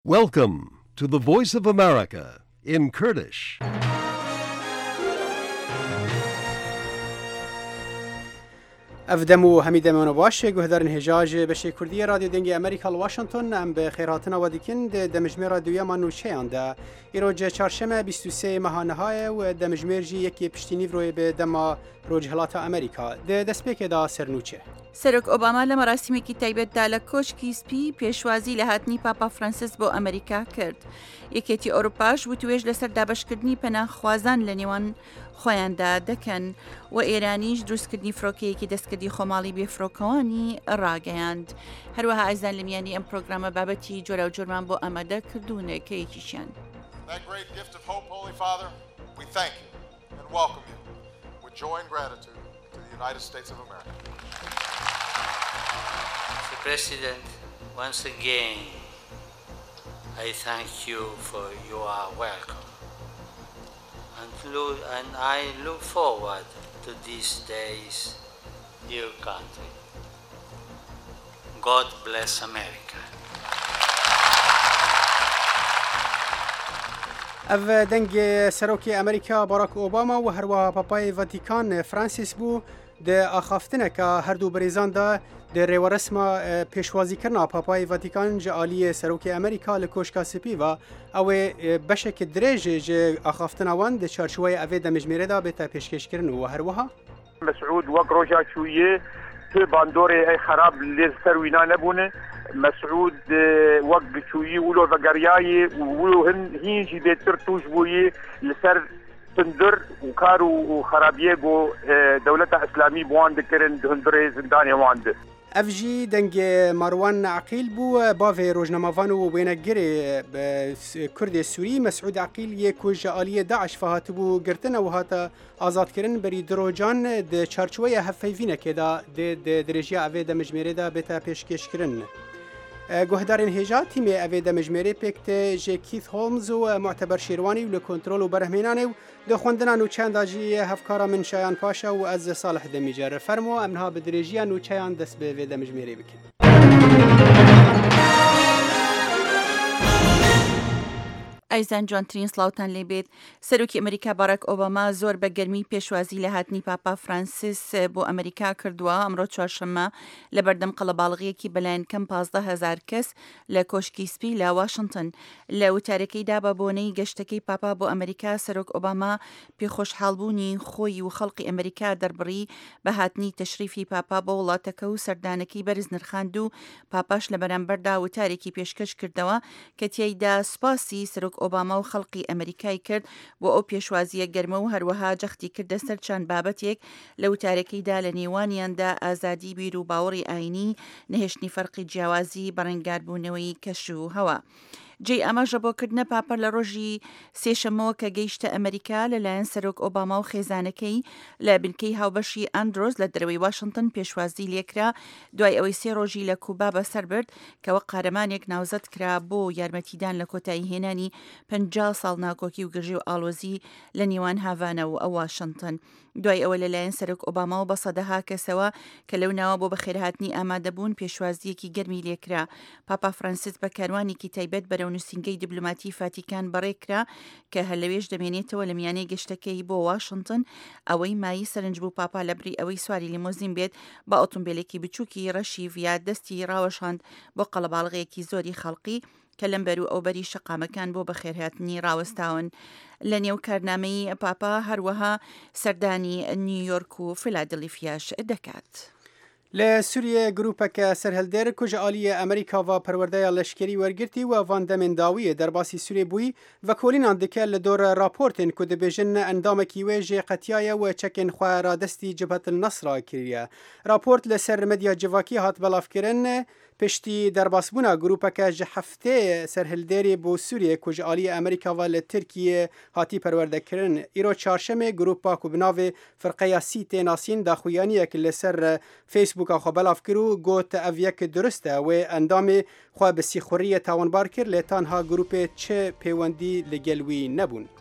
Welcome to the Voice of America in Kurdish. افدمو حمید من باشه گهدارن هجاج بشه کردی رادیو دنگی امریکا واشنطن ام به خیراتنا و دیکن دمجمه رادیویا منوچه انده ایروج چهارشنبه 23 ماهانهای و دمجمه جی یکی پشتینی روی به دما روج هلاتا امریکا دسپیک دا سرنوچه سەرۆک ئۆباما لە مەراسیمێکی تایبەتدا لە کۆشکی سپی پێشوازی لە هاتنی پاپا فرانسیس بۆ ئەمریکا کرد. یەکێتی ئەوروپاش وتوێژ لەسەر دابەشکردنی پەناهخوازان لە نێوان خۆیاندا دەکەن و ئێرانیش دروستکردنی فڕۆکەیەکی دەستکردی خۆماڵی بێفرۆکەوانی ڕاگەیاند. هەروەها ئایزان لە میانی ئەم پرۆگرامە بابەتی جۆرە و جۆرمان بۆ ئەمەدە کردوونە کە یەکیشیان. That great gift of hope, Holy Father, we thank you and welcome you with joy and gratitude to the United States of America. Mr. President, once again, I thank you for your welcome. And I look forward to these days, dear country. God bless America. اف دنگ سروکی امریکا باراک اوباما و هروا پاپای واتیکان فرانسیس بو ده آخافتنه که هر دو بریزان ده ریو رسما پیشوازی کرنا پاپای واتیکان جالی سروکی امریکا لکوشکا سپی و او بشک دریج جه آخافتنه وان ده چارچوه اوه ده مجمیره ده بتا پیشکش کرن و هروها مسعود وق روجا شویه تو باندوری ای خراب لیز سروینا نبونه مسعود وق شویه ولو بقریایی ولو هنجی بیتر توش بویه لسر تندر وكار وخرابيه جو دولة اسلامي بوان ذكرن هندري زنداني واند افجي دنگ مروان عقيل بو بافي روجنامافان و وينگري كرد سوري مسعود عقيل يكو جاليه داعش فهاتبو گرتن و هاتا آزاد کرن بری دروجان د چارچوبه هفیوینه که دا د درجه اوه د مجمره دا بتا پیشکش کرن گهدارن هجا تیم اوه د مجمره پکت جه کیث هولمز و معتبر شیروانی و لکنترول و برهمینانه و ده خوندنا نوچهان داجی هفکارا من شایان پاشا و از صالح دمیجر فرمو امنها بدریجی نوچهان دست به اوه د مجمره بکن ئایزان جوانترین سلااوان لێبێت سەرۆکی ئەمریکا باراک ئۆباما زۆر بە گەرمی پێشوازی لە هاتنی پاپا فرانسیس بۆ ئەمریکا کردووە ئەمڕۆ چوارشەممە لە بەردەم قەڵەباڵغیەکی بەلایەن کەم 15,000 کەس لە کۆشکی سپی لە واشنگتن لە وتارەکەیدا بە بۆنەی گەشتەکەی پاپا بۆ ئەمریکا سەرۆک ئۆباما پێخۆشحاڵبوونی خۆی و خەڵقی ئەمریکا دەربڕی بە هاتنی تەشریفی پاپا بۆ وڵاتەکە و سەردانەکەی بەرز نرخاند و پاپاش لە بەرامبەردا وتارێکی پێشکەش کردەوە کە تیایدا سوپاسی سەرۆک ئۆباما و خەڵقی ئەمریکای کرد بۆ ئەو پێشوازیە گەرمە و هەروەها جەختی کردە سەر چەند بابەتێک لە وتارەکەیدا لە نێوانیاندا ئازادی بیر و باوەڕی ئاینی نەهێشتنی فەرقی جیاوازی بەڕێنگاربوونەوەی کەش و هەوا. جێ ئەمەژە بۆکردنە پاپە لە ڕۆژی سێشەمەوە کە گەیشتە ئەمریکا لەلایەن سەرۆک ئۆباما و خێزانەکەی لە بنکەی هاوبەشی ئەندرۆز لە دەرەوەی واشنگتن پێشوازی لێکرا دوای ئەوەی 3 ڕۆژی لە کوبا بەسەر برد کەوە قارەمانێک ناوزەت کرا بۆ یارمەتیدان لە کۆتایی هێنانی 50 ساڵ ناکۆکی و گژی و ئاڵۆزی لە نێوان هاڤانە و ئەو واشنگتن دوای ئەوە لەلایەن سەرۆک ئۆباما و بە سەدەها کەسەوە کە لەو ناوە بۆ بەخێرهاتنی ئامادەبوون پێشوازیەکی گەرمی لێکرا پاپا فرانسیس بە کاروانێکی تایبەت بەرەو نووسینگەی دیبلۆماتی فاتیکان بەڕێکرا کە هەلەوێش دەمێنێتەوە لە میانەی گەشتەکەی بۆ واشنگتن ئەوەی مایی سەرنج بوو پاپا لە بری ئەوەی سواری لیمۆزین بێت بە ئۆتۆمبیلێکی بچووکی ڕەشی ڤیات دەستی ڕاوەشاند بۆ قەڵەباڵغەیەکی زۆری خەڵقی کە لەم بەر و ئەوبەری شەقامەکان بۆ بەخێرهاتنی ڕاوەستاون لە نێو کارنامەی پاپا هەروەها سەردانی نیویۆرک و فیلادلفیاش دەکات. ل سوریه گروپک سرهلدر کجا عالی امریکا و پرورده لشکری ورگرتی و واندمن داویه در باسی سوریه بوی و کولین اندکه لدور راپورتن که دبیجن اندام کیویج قطیای و چکن خواه را دستی جبهت النصر کریه. راپورت لسر مدیا جواکی هات بلاف کرن پشتی درباسبونا گروپک جهفته سرهلدری بو سوریه کجا عالی امریکا و ترکیه هاتی پرورده کرن ایرو چهارشنبه گروپا کو بناو فرقه سیت ناسین داخویانی که لسر فیسبوک خو بلاف کرو گوت اویک درسته و اندام خو بسیخوری تاوانبار کر لتانها گروپ چه پیوندی لگلوی نبون